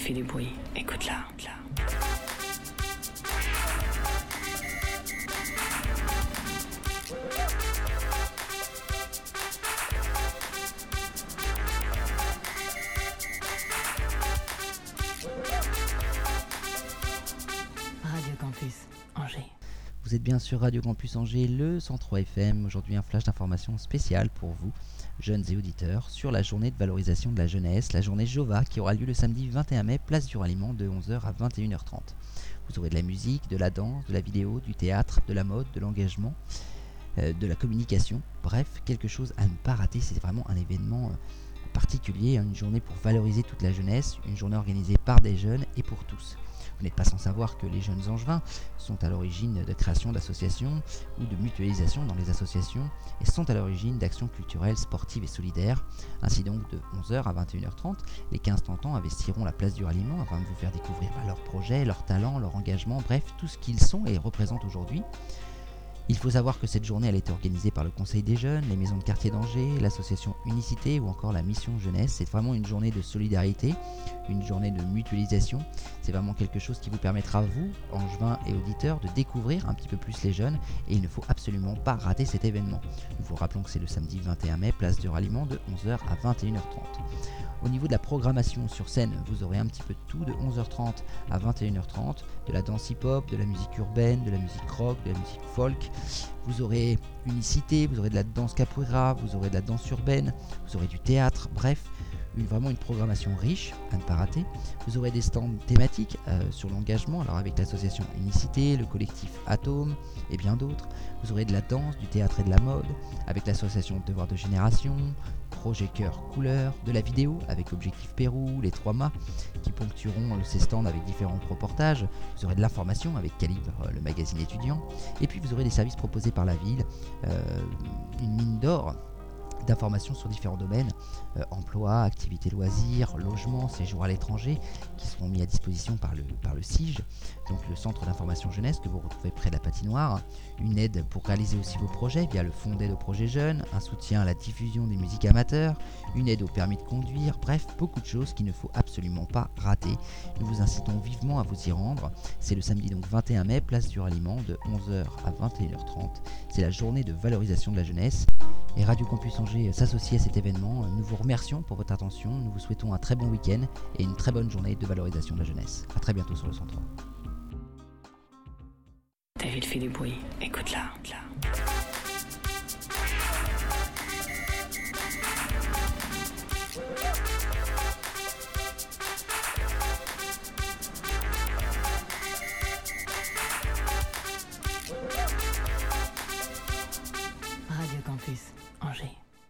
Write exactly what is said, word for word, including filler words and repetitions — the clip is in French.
fait du bruit, écoute-la. Écoute-la. Radio Campus Angers. Vous êtes bien sur Radio Campus Angers, le cent trois F M. Aujourd'hui, un flash d'information spécial pour vous, jeunes et auditeurs, sur la journée de valorisation de la jeunesse, la journée Jova, qui aura lieu le samedi vingt et un mai, place du Ralliement, de onze heures à vingt et une heures trente. Vous aurez de la musique, de la danse, de la vidéo, du théâtre, de la mode, de l'engagement, euh, de la communication. Bref, quelque chose à ne pas rater. C'est vraiment un événement euh, particulier, une journée pour valoriser toute la jeunesse, une journée organisée par des jeunes et pour tous. Vous n'êtes pas sans savoir que les jeunes angevins sont à l'origine de création d'associations ou de mutualisation dans les associations et sont à l'origine d'actions culturelles, sportives et solidaires. Ainsi donc, de onze heures à vingt et une heures trente, les quinze tentants investiront la place du Ralliement afin de vous faire découvrir leurs projets, leurs talents, leur engagement, bref, tout ce qu'ils sont et représentent aujourd'hui. Il faut savoir que cette journée elle a été organisée par le Conseil des jeunes, les maisons de quartier d'Angers, l'association Unicité ou encore la mission jeunesse. C'est vraiment une journée de solidarité, une journée de mutualisation. C'est vraiment quelque chose qui vous permettra, vous, angevins et auditeurs, de découvrir un petit peu plus les jeunes et il ne faut absolument pas rater cet événement. Nous vous rappelons que c'est le samedi vingt et un mai, place du Ralliement, de onze heures à vingt et une heures trente. Au niveau de la programmation sur scène, vous aurez un petit peu de tout, de onze heures trente à vingt et une heures trente, de la danse hip-hop, de la musique urbaine, de la musique rock, de la musique folk. Vous aurez Unicité, vous aurez de la danse capoeira, vous aurez de la danse urbaine, vous aurez du théâtre, bref, une, vraiment une programmation riche, à ne pas rater. Vous aurez des stands thématiques euh, sur l'engagement, alors avec l'association Unicité, le collectif Atome et bien d'autres. Vous aurez de la danse, du théâtre et de la mode, avec l'association Devoir de Génération, Projet Cœur Couleur, de la vidéo avec Objectif Pérou, les trois mâts qui ponctueront ces stands avec différents reportages. Vous aurez de l'information avec Calibre, le magazine étudiant. Et puis vous aurez des services proposés par la ville, euh, une mine d'or d'informations sur différents domaines, euh, emploi, activités loisirs, logement, séjour à l'étranger, qui seront mis à disposition par le, par le C I J, donc le centre d'information jeunesse que vous retrouvez près de la patinoire, une aide pour réaliser aussi vos projets via le fonds d'aide aux projets jeunes, un soutien à la diffusion des musiques amateurs, une aide au permis de conduire, bref, beaucoup de choses qu'il ne faut absolument pas rater. Nous vous incitons vivement à vous y rendre. C'est le samedi donc vingt et un mai, place du Ralliement, de onze heures à vingt et une heures trente. C'est la journée de valorisation de la jeunesse. Et Radio Campus Angers s'associe à cet événement. Nous vous remercions pour votre attention. Nous vous souhaitons un très bon week-end et une très bonne journée de valorisation de la jeunesse. A très bientôt sur le cent trois. Ta ville fait du bruit, écoute-la. Écoute-la.